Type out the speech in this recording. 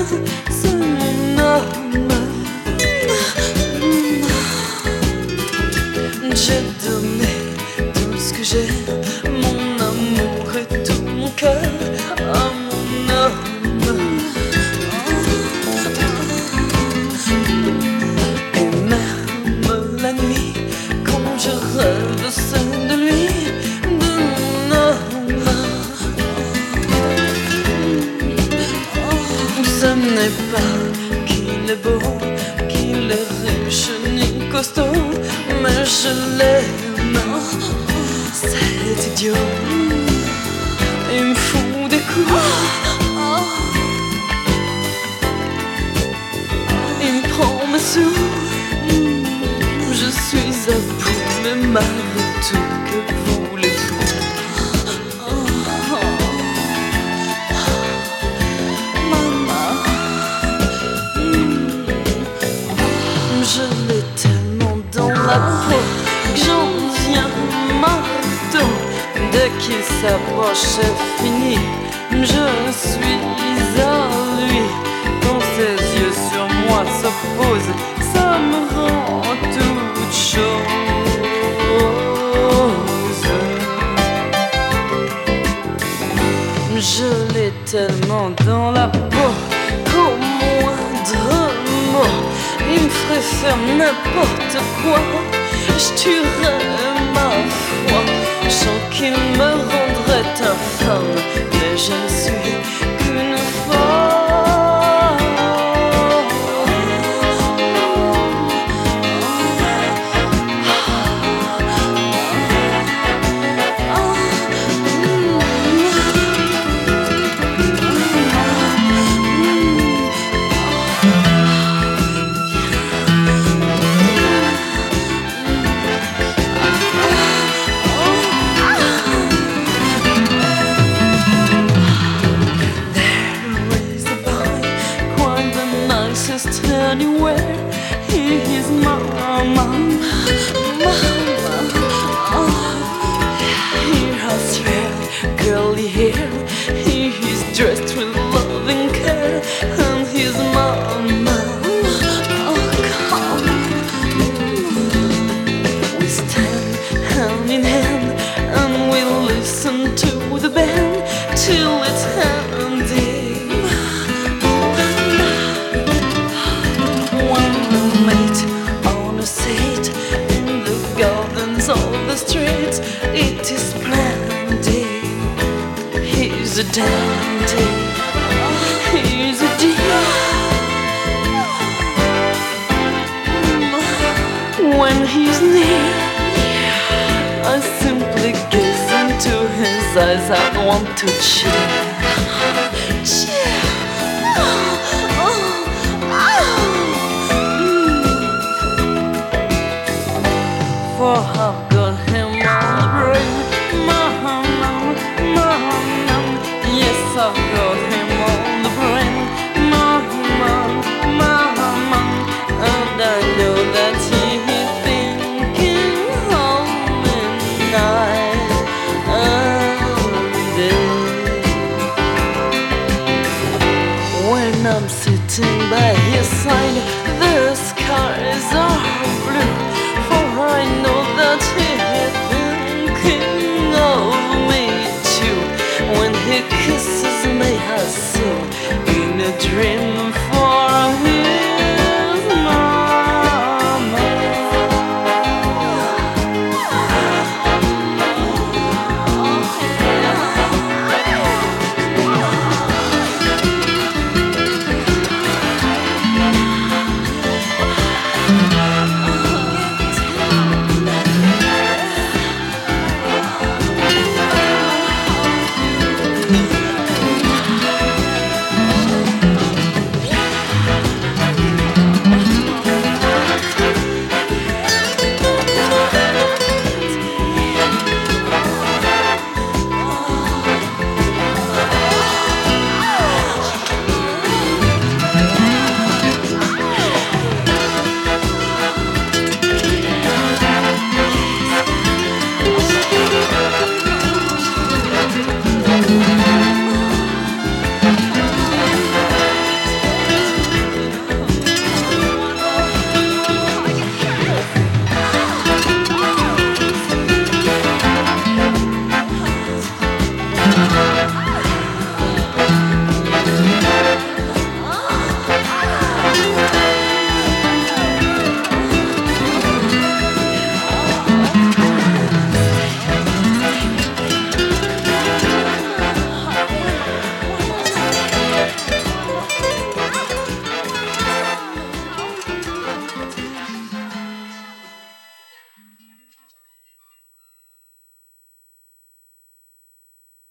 c'est mon homme. J'ai donné tout ce que j'ai, mon amour et tout mon cœur à mon homme. Et même la nuit, quand je rêve, c'est de lui, de mon homme. Ce n'est pas qu'il est beau, qu'il est riche ni costaud, mais je l'aime, cet idiot. Il me fout des coups, il me prend mes sous. Je suis à bout, mais malgré tout, que voulez-vous? Je l'ai tellement dans la peau que j'en viens marteau. Dès qu'il s'approche, c'est fini. Je suis à lui. Quand ses yeux sur moi se posent, ça me rend toute chose. Je l'ai tellement dans la peau qu'au moindre mot, il me ferait faire n'importe quoi. Je tuerais ma foi. Je sens qu'il me rendrait infâme, mais je ne suis qu'une femme. Anywhere, he's mama. He has fair, curly hair. He's dressed with loving care, and his mama. Oh, come. We stand hand in hand, and we listen to the band till it's handy. Streets, it is splendid. He's a dandy, he's a dear. When he's near, I simply gaze into his eyes. I want to cheer. Cheer. For I've got him on the brain, yes, I've got him on the brain, and I know that he's thinking of me night and day. When I'm sitting by his side, the skies are blue, for I know